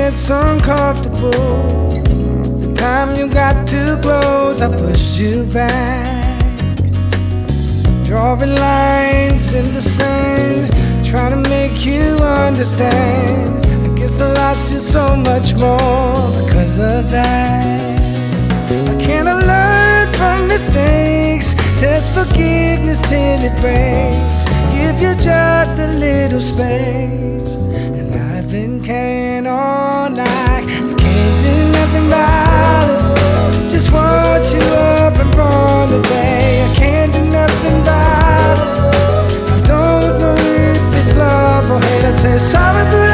gets uncomfortable. The time you got too close, I pushed you back. Drawing lines in the sand, trying to make you understand. I guess I lost you so much more because of that. I can't learn from mistakes, test forgiveness till it breaks. Give you just a little space, and I've been carrying on like I can't do nothing about it. Just want you up and run away. I can't do nothing about it. I don't know if it's love or hate. I'd say sorry, but